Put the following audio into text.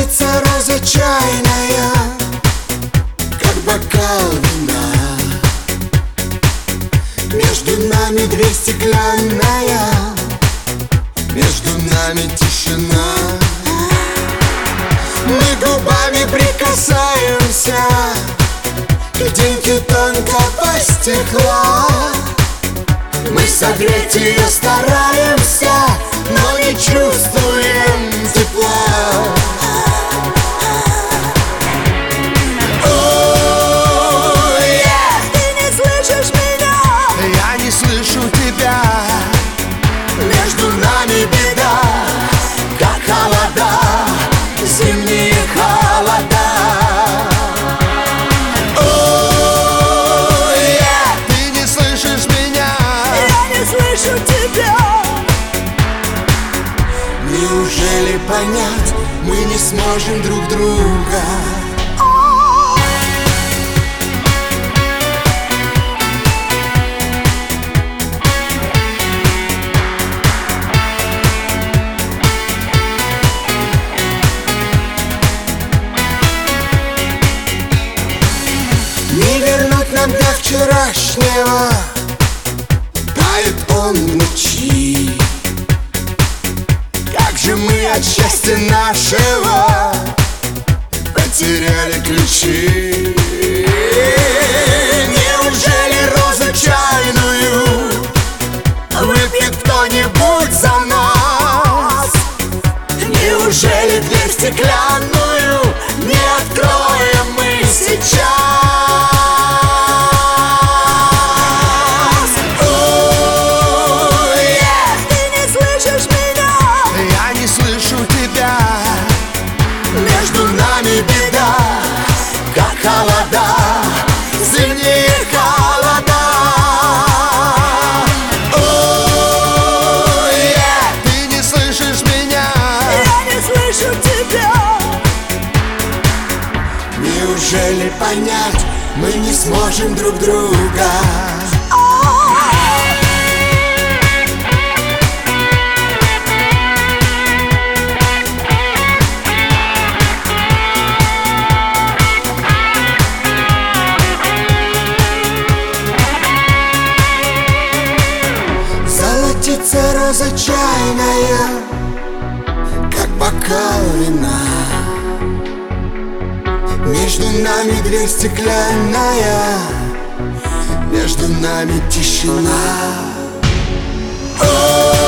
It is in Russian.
Золотится роза чайная, как бокал вина. Между нами дверь стеклянная, между нами тишина. Мы губами прикасаемся к деньке тонкого стекла. Мы согреть ее стараемся, но не чувствуем тепла. Ты не слышишь меня, Я не слышу тебя. между нами беда, Как холода, зимние холода. Ты не слышишь меня. Я не слышу тебя. Неужели понять мы не сможем друг друга? Не вернуть нам до вчерашнего, тает он в ночи. Как же мы от счастья нашего потеряли ключи. Неужели розу чайную выпьет кто-нибудь за нас? Неужели дверь стеклянную не откроем мы сейчас? Ты не слышишь меня, Я не слышу тебя. между Нами беда, как холода, зимние холода. Ты не слышишь меня. я не слышу тебя. Неужели понять мы не сможем друг друга? Золотится роза чайная, как бокал вина. Между нами дверь стеклянная, между нами тишина.